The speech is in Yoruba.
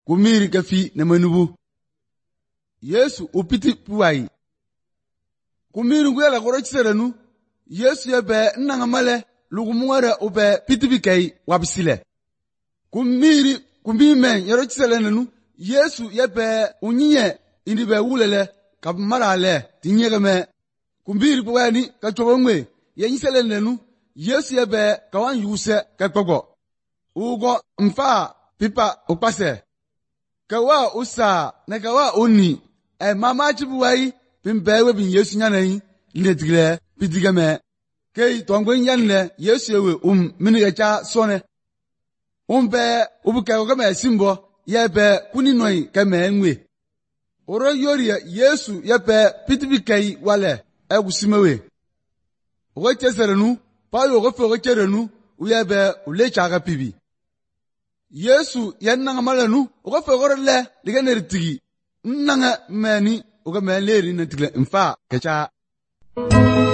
kumiri kafi na manubu. Yesu upiti puwai. Kumiri nguyela korochiserenu, Yesu yebe nangamale lugumwara ube pitibikai wabisile. Kumime yorochiselenenu, Yesu yebe unye indibe ulele kamarale tinyegame. Kumiri puwani kachobongwe yenyiselenenu, Yesu yebe kawan yuse kakpogo. Ugo mfa pipa upase. Kawa usa na kawa oni. Mama chibuwai pimbewe bin Yesu nyanayi linetigre pidigame. Kei tongwen yanle Yesu yewe minigacha sone. Be ubuka kame simbo yebe kuninoi kame enwe. Oro yori Yesu yebe pitibikai wale egusimewe. Ogo cheserenu payo ogo fe ogo cherenu uyebe ulechaga pibi. Yesu yannanga malenu ogo fe ogo le ligeneritigi. Nanga meni ogo meleri netigle mfa kecha.